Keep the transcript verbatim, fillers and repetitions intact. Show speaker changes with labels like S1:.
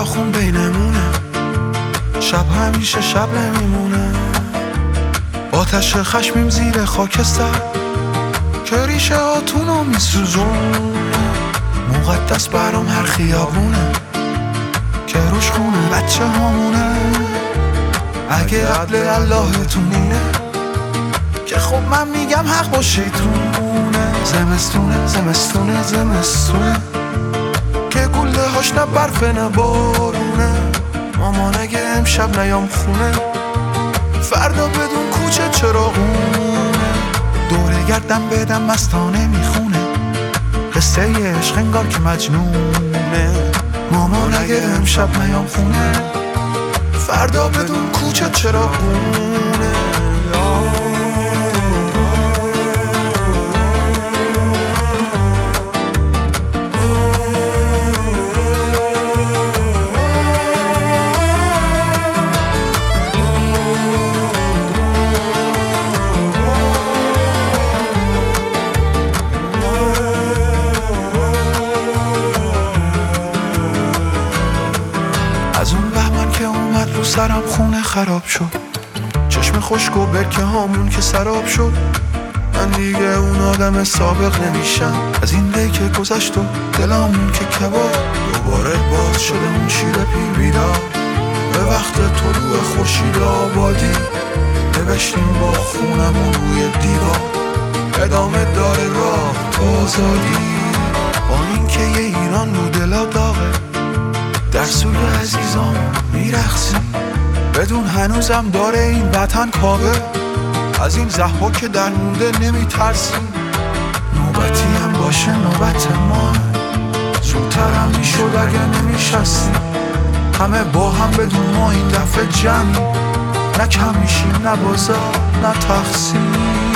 S1: گیاخون بینمونه، شب همیشه شب نمیمونه. آتش خشمیم زیر خاکستر که ریشه هاتونو میسوزونه. مقدس برام هر خیابونه که روش خونه بچه هامونه. اگه عدل اللهتونینه که خب من میگم حق با شیطونه. زمستونه زمستونه زمستونه که گله هاش نه برفه نه بارونه. مامان اگه امشب نیام خونه فردا بدون کوچه چراغونه. دوره گردم بدم مستانه میخونه، قصه عشق انگار که مجنونه. مامان اگه امشب نیام خونه فردا بدون کوچه چراغونه. از اون بهمن که اومد رو سرم خونه خراب شد، چشم خشک و برکه هامون که سراب شد. من دیگه اون آدم سابق نمیشم، از این دی که گذشت و دلامون که کباب. دوباره باز شده اون شیر پیر بیدار به وقت طلوع خورشید آبادی. نوشتیم با خونمون روی دیوار ادامه داره راه تا آزادی. با این که یه ایران رو دلا داغه، در سوی عزیزان میرخسیم بدون هنوزم داره این وطن کابه. از این زحمه که در مونده نمیترسیم، نوبتی هم باشه نوبت ما. زودتر هم میشد اگه نمیشستیم همه با هم بدون ما این دفعه جمعیم. نه کم میشیم نه بازار نه تقسیم.